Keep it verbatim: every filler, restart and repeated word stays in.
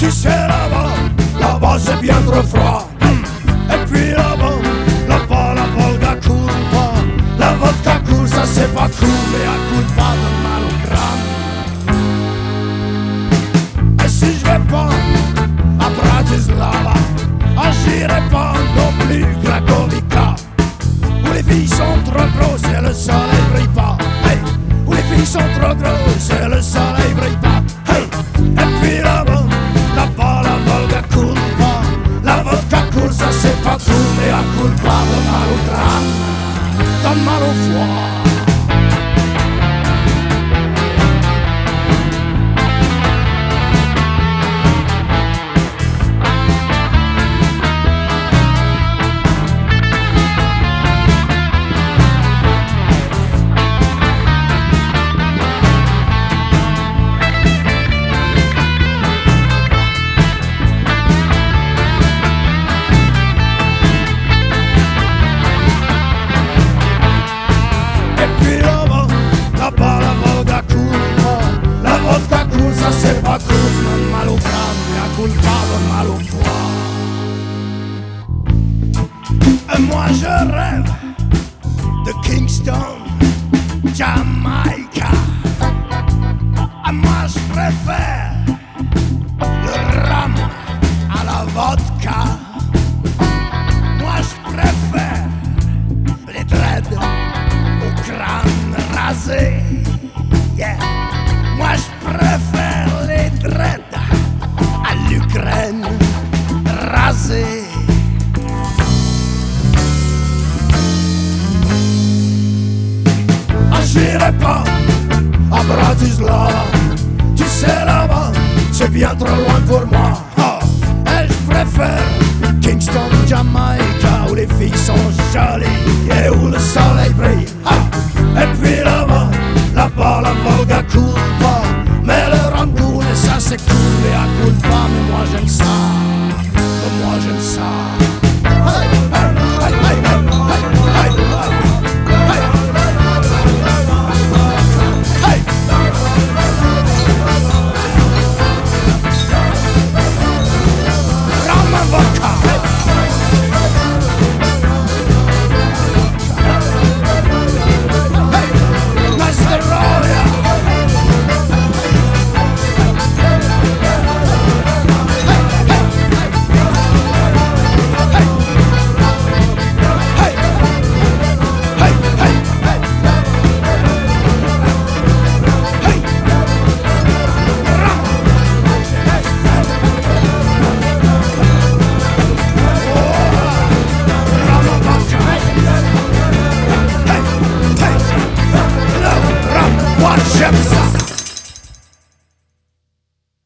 Tu sais là-bas, là-bas c'est bien trop froid. Et puis là-bas, là-bas la Volga coule pas. La vodka coule, ça c'est pas cool, mais elle coule pas de mal au crâne. Et si je vais pas à Bratislava, ah, j'irai pas non plus Cracovia, où les filles sont trop grosses et le soleil brille pas. Hey, où les filles sont trop grosses et le soleil brille pas. Hey, et puis là-bas, là-bas la Volga coule pas. La vodka coule, ça c'est pas cool, mais elle coule pas de mal au crâne, de mal au foie. Ça c'est pas cool, mais mal au crâne, la coule pas de mal au foie. Et moi je rêve de Kingston, Jamaïca. Et moi je préfère le rhum à la vodka. Moi je préfère les dreads au crâne rasé. Yeah. Moi je préfère les dreads à l'Ukraine rasée. Ah, j'irai pas à Bratislava, tu sais là-bas, c'est bien trop loin pour moi. Ah, et je préfère Kingston, Jamaïca, où les filles sont jolies et où le soleil brille. Ah,